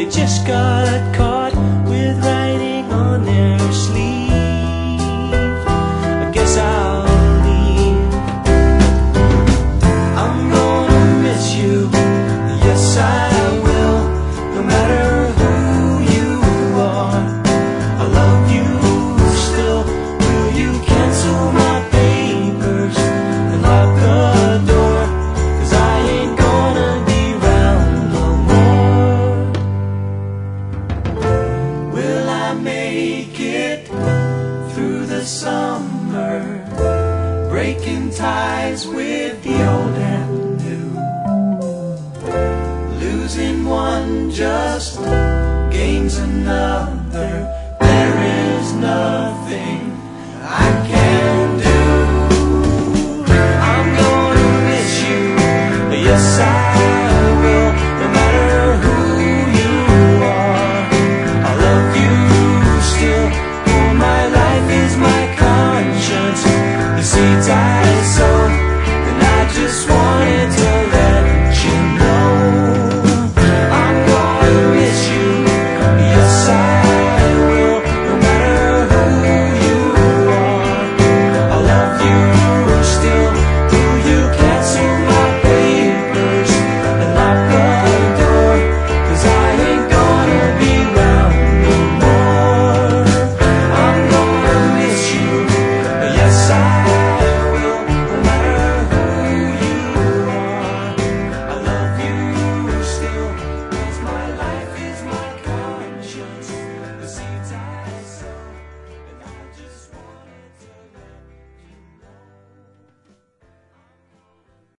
They just got caught with writing on their sleeve. I guess I'll leave. I'm gonna miss you, yes I will. No matter who you are, I love you still. Will you cancel my papers and lock the door? 'Cause I ain't gonna be round no more. Will I make it through the summer, breaking ties with the old and new? Losing one just gains another. There is nothing I can do.